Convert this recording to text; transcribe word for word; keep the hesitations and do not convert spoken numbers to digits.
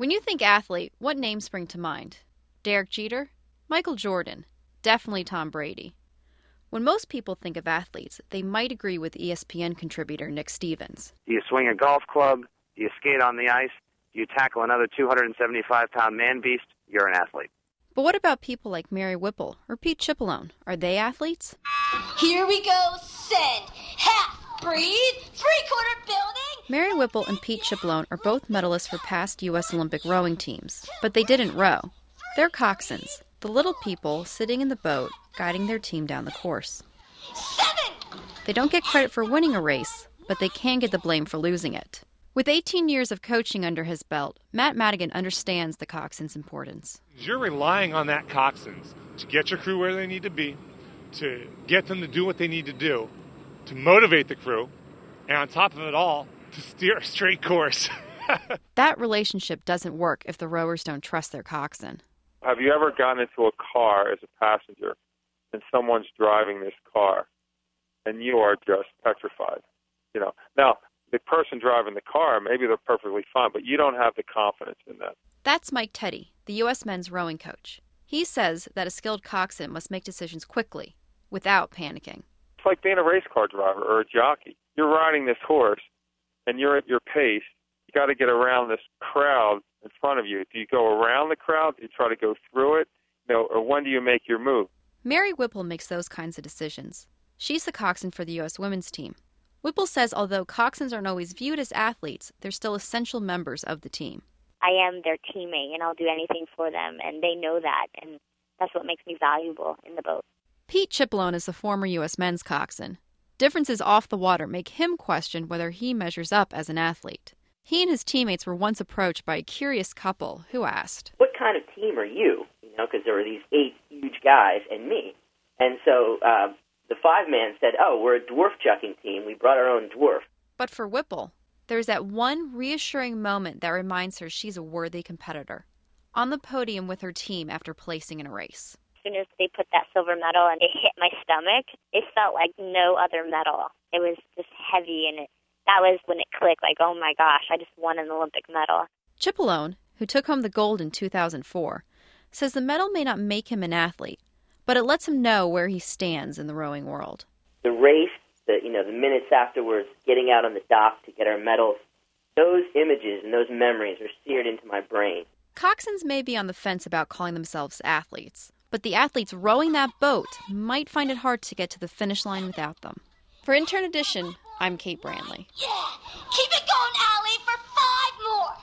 When you think athlete, what names spring to mind? Derek Jeter? Michael Jordan? Definitely Tom Brady. When most people think of athletes, they might agree with E S P N contributor Nick Stevens. Do you swing a golf club? Do you skate on the ice? Do you tackle another two hundred seventy-five pound man beast? You're an athlete. But what about people like Mary Whipple or Pete Cipollone? Are they athletes? Here we go, send. Half breed, three-quarter building. Mary Whipple and Pete Cipollone are both medalists for past U S Olympic rowing teams, but they didn't row. They're coxswains, the little people sitting in the boat guiding their team down the course. Seven. They don't get credit for winning a race, but they can get the blame for losing it. With eighteen years of coaching under his belt, Matt Madigan understands the coxswain's importance. You're relying on that coxswains to get your crew where they need to be, to get them to do what they need to do, to motivate the crew, and on top of it all, to steer a straight course. That relationship doesn't work if the rowers don't trust their coxswain. Have you ever gotten into a car as a passenger and someone's driving this car and you are just petrified? You know, now, the person driving the car, maybe they're perfectly fine, but you don't have the confidence in that. That's Mike Teddy, the U S men's rowing coach. He says that a skilled coxswain must make decisions quickly, without panicking. It's like being a race car driver or a jockey. You're riding this horse, and you're at your pace. You got to get around this crowd in front of you. Do you go around the crowd? Do you try to go through it? You know, or when do you make your move? Mary Whipple makes those kinds of decisions. She's the coxswain for the U S women's team. Whipple says although coxswains aren't always viewed as athletes, they're still essential members of the team. I am their teammate, and I'll do anything for them, and they know that, and that's what makes me valuable in the boat. Pete Cipollone is the former U S men's coxswain. Differences off the water make him question whether he measures up as an athlete. He and his teammates were once approached by a curious couple who asked, "What kind of team are you?" You know, because there were these eight huge guys and me. And so uh, the five-man said, "Oh, we're a dwarf chucking team. We brought our own dwarf." But for Whipple, there's that one reassuring moment that reminds her she's a worthy competitor. On the podium with her team after placing in a race. As soon as they put that silver medal and it hit my stomach, it felt like no other medal. It was just heavy, and it, that was when it clicked, like, oh my gosh, I just won an Olympic medal. Cipollone, who took home the gold in two thousand four, says the medal may not make him an athlete, but it lets him know where he stands in the rowing world. The race, the you know, the minutes afterwards, getting out on the dock to get our medals, those images and those memories are seared into my brain. Coxswains may be on the fence about calling themselves athletes, but the athletes rowing that boat might find it hard to get to the finish line without them. For Intern Edition, I'm Kate Brandley. Yeah! Keep it going, Allie, for five more!